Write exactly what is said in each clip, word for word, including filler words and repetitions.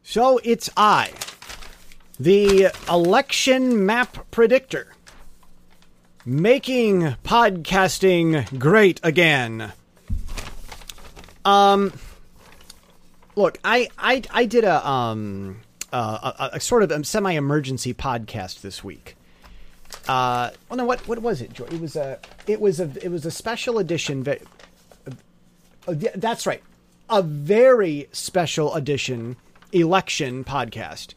So it's I, the election map predictor, making podcasting great again. Um, look, I, I, I did a, um, uh, a, a sort of a semi-emergency podcast this week. Uh, well, no, what, what was it, George? It was a, it was a, it was a special edition. Uh, uh, that's right. A very special edition election podcast.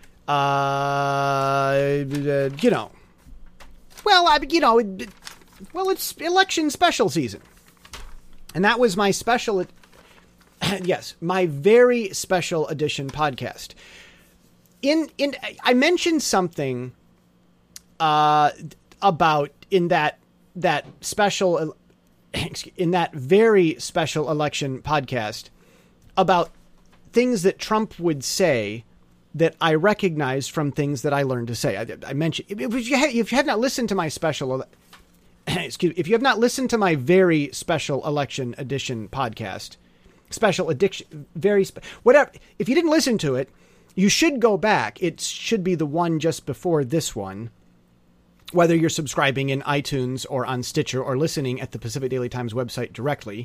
Uh, you know, well, I, you know, it, well, it's election special season. And that was my special, yes, my very special edition podcast. In, in, I mentioned something, uh, about in that, that special, in that very special election podcast about things that Trump would say that I recognized from things that I learned to say. I, I mentioned, if you, have, if you have not listened to my special, excuse me, if you have not listened to my very special election edition podcast, special addiction, very, spe- whatever, if you didn't listen to it, you should go back. It should be the one just before this one, whether you're subscribing in iTunes or on Stitcher or listening at the Pacific Daily Times website directly.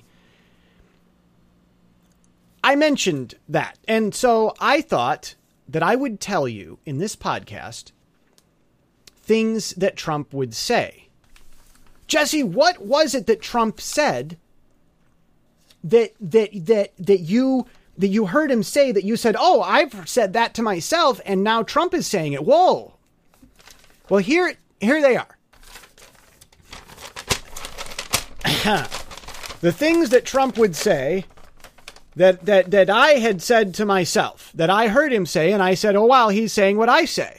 I mentioned that. And so I thought that I would tell you in this podcast things that Trump would say. Jesse, what was it that Trump said that that that that you that you heard him say that you said, "Oh, I've said that to myself and now Trump is saying it." Whoa. Well, here here they are. The things that Trump would say That, that that I had said to myself, that I heard him say, and I said, oh, wow, he's saying what I say.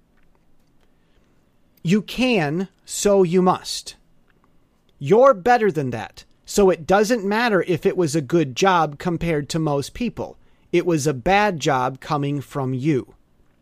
You can, so you must. You're better than that, so it doesn't matter if it was a good job compared to most people. It was a bad job coming from you.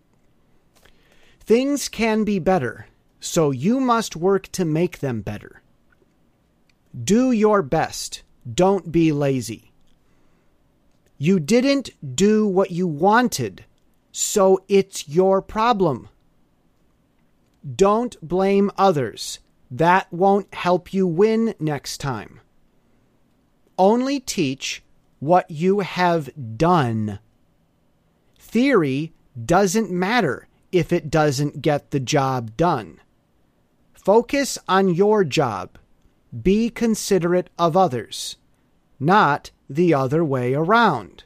Things can be better, so you must work to make them better. Do your best. Don't be lazy. You didn't do what you wanted, so it's your problem. Don't blame others. That won't help you win next time. Only teach what you have done. Theory doesn't matter if it doesn't get the job done. Focus on your job. Be considerate of others, not the other way around.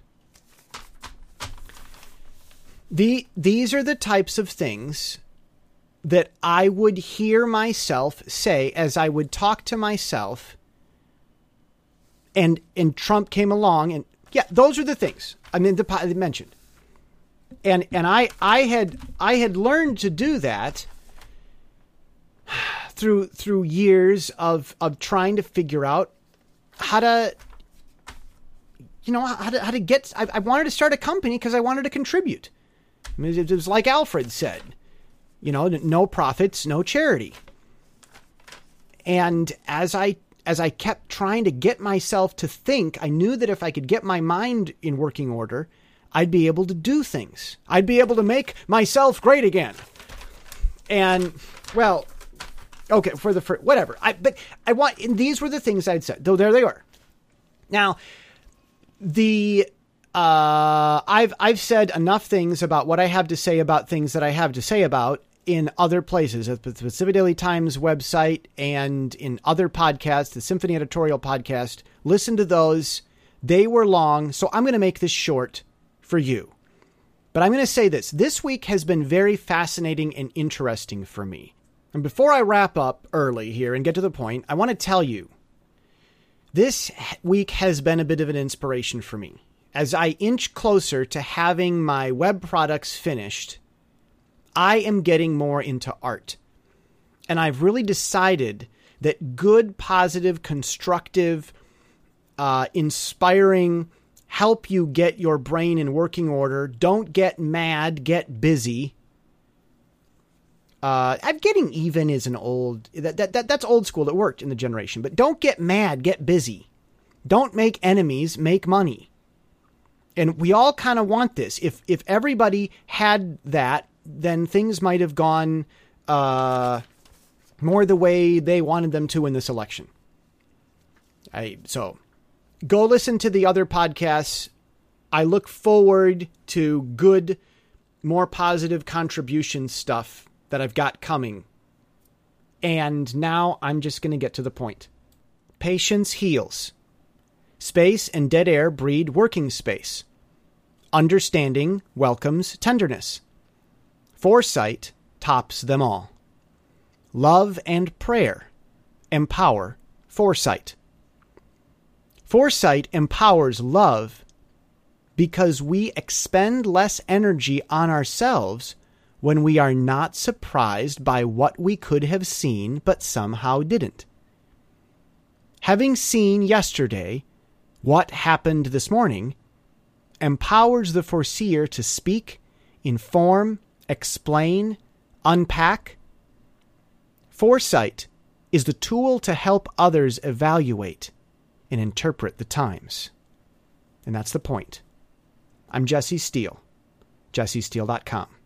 The, these are the types of things that I would hear myself say as I would talk to myself, and and Trump came along, and yeah, those are the things I mean the I mentioned, and and I I had I had learned to do that through through years of of trying to figure out how to. You know, how to, how to get, I, I wanted to start a company because I wanted to contribute. I mean, it was like Alfred said, you know, no profits, no charity. And as I, as I kept trying to get myself to think, I knew that if I could get my mind in working order, I'd be able to do things. I'd be able to make myself great again. And well, okay, for the, for whatever. I, but I want, and these were the things I'd said, though there they are. Now, The uh, I've I've said enough things about what I have to say about things that I have to say about in other places, at the Pacific Daily Times website and in other podcasts, the Symphony Editorial podcast. Listen to those. They were long, so I'm going to make this short for you. But I'm going to say this. This week has been very fascinating and interesting for me. And before I wrap up early here and get to the point, I want to tell you, this week has been a bit of an inspiration for me. As I inch closer to having my web products finished, I am getting more into art. And I've really decided that good, positive, constructive, uh, inspiring, help you get your brain in working order. Don't get mad, get busy. Uh, I'm getting even is an old, that, that, that that's old school. It worked in the generation, but don't get mad, get busy. Don't make enemies, make money. And we all kind of want this. If if everybody had that, then things might have gone uh, more the way they wanted them to in this election. I so go listen to the other podcasts. I look forward to good, more positive contribution stuff that I've got coming. And now I'm just going to get to the point. Patience heals. Space and dead air breed working space. Understanding welcomes tenderness. Foresight tops them all. Love and prayer empower foresight. Foresight empowers love because we expend less energy on ourselves when we are not surprised by what we could have seen but somehow didn't. Having seen yesterday what happened this morning empowers the foreseer to speak, inform, explain, unpack. Foresight is the tool to help others evaluate and interpret the times. And that's the point. I'm Jesse Steele, jesse steele dot com.